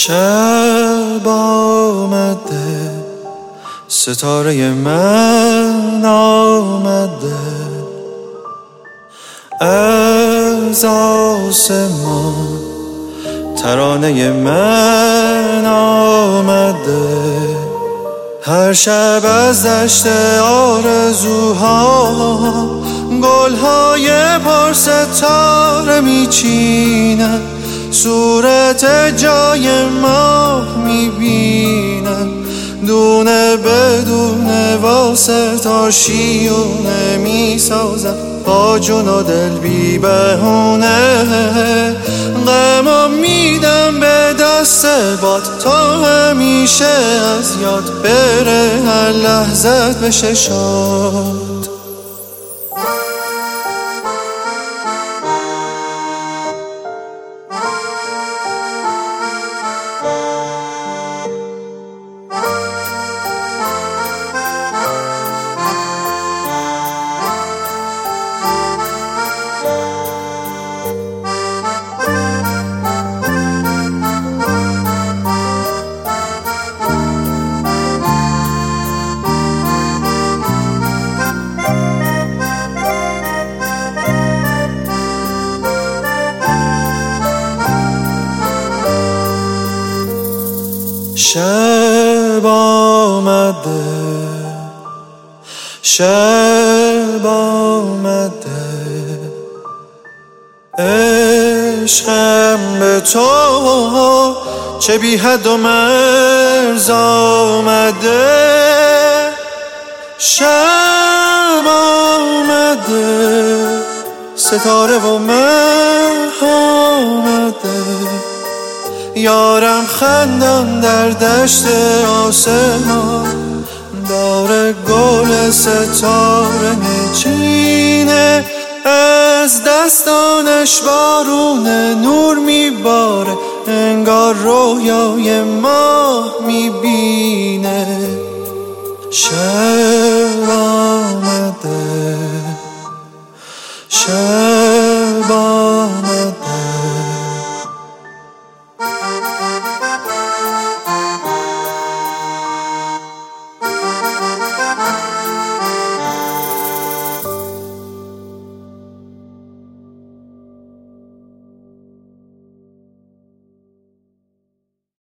شب آمده، ستاره من آمده، از آسمان ترانه من آمده. هر شب از دشت آرزوها گلهای پرستاره میچینن، صورت جای ماه میبینن، دونه بدونه واسه آشیونه میسازن، با جون و دل بی بهونه. غمم میدم به دست باد تا همیشه از یاد بره، هر لحظت بشه شاد. شب آمده، شب آمده، عشقم به تو چه بی حد و مرز آمده. شب آمده، ستاره و مه آمده، یارم خندان در دشت آسمان، داره گل ستاره میچینه، از دستانش بارون نور میباره، انگار رویای ماه میبینه. شب آمده، شب آمده.